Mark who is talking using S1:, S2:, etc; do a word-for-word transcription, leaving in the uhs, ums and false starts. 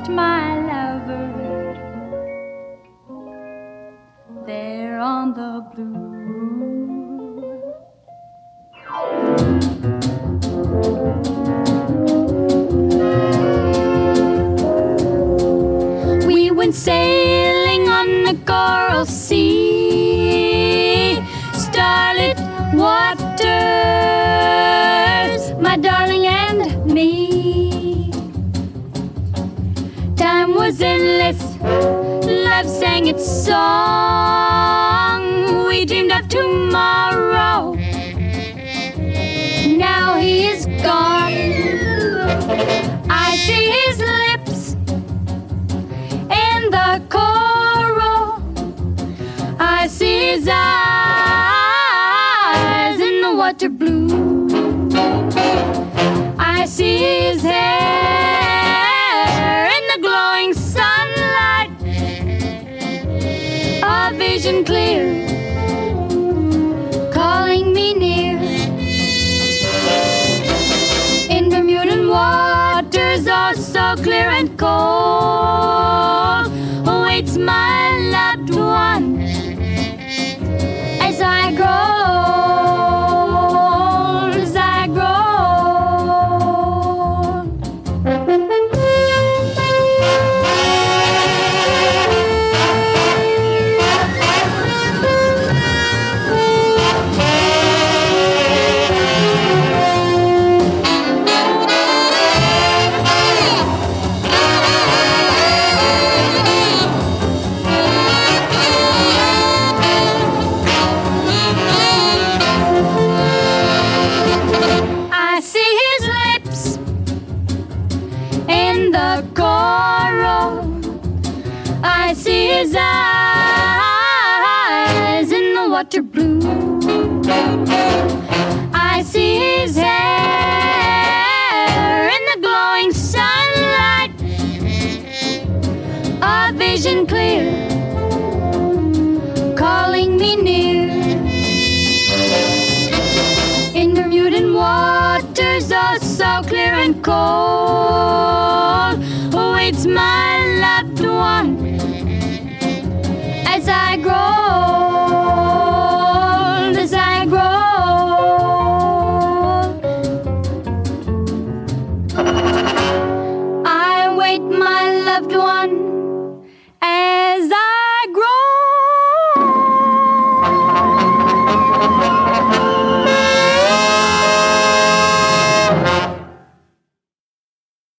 S1: lost my lover there on the blue. We went sailing on the Coral Sea, starlit waters, my darling and me. Time was endless, love sang its song. We dreamed of tomorrow, now he is gone. I see his lips in the coral, I see his eyes in the water blue, I see his hair in the glowing sunlight, a vision clear, calling me near. In Bermudan waters, oh so clear and cold, waits my loved one as I grow old, as I grow I see his eyes in the water blue, I see his hair in the glowing sunlight, a vision clear, calling me near. In Bermudan waters, oh so clear and cold, waits my